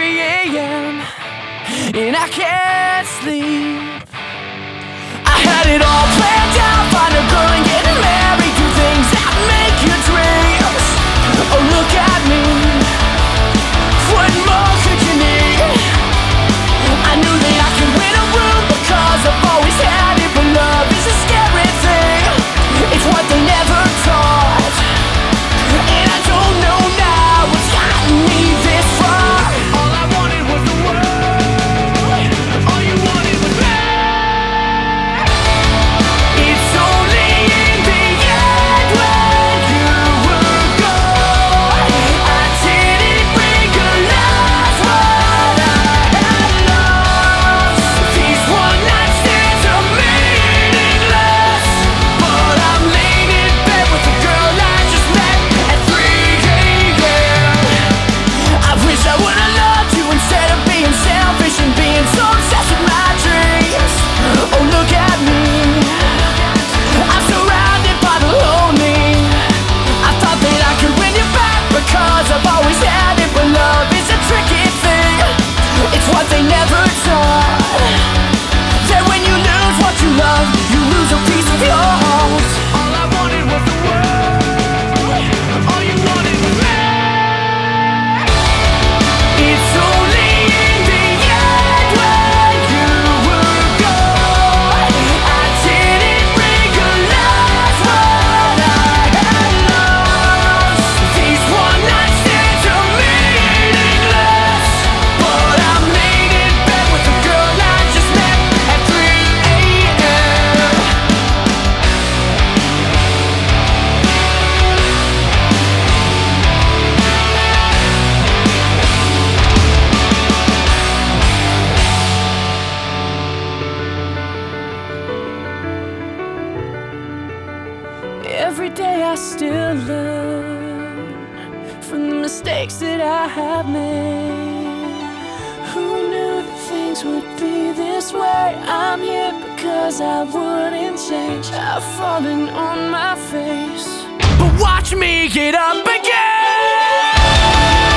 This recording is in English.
3 a.m. and I can't sleep. I had it all planned out, find a girl and get married, do things that make your dreams. Oh, look at me, what more could you need? I knew that I could win a room because I've always had it, but love is a scary thing. It's what they never taught, and I don't know now what's gotten me this far. All I wanted was the world, all you wanted was me. It's only in the end when you were gone I didn't realize what I had lost. These one night stands are meaningless, but I'm laying in bed with a girl I just met at 3 a.m. I wish I would've loved you instead of being selfish and being so obsessed with my dreams. Oh, look at me, I'm surrounded by the lonely. I thought that I could win you back because I've always had it, but love is a tricky thing. It's what they never taught, that when you lose what you love, you lose a piece of your heart. All I wanted was the world, all you wanted was me. It's only in the end when you were gone I didn't realize what I had lost. These one night stands are meaningless, but I'm laying in bed with a girl I just met at 3 a.m. Every day I still learn from the mistakes that I have made. Who knew that things would be this way? I'm here because I wouldn't change. I've fallen on my face, but watch me get up again.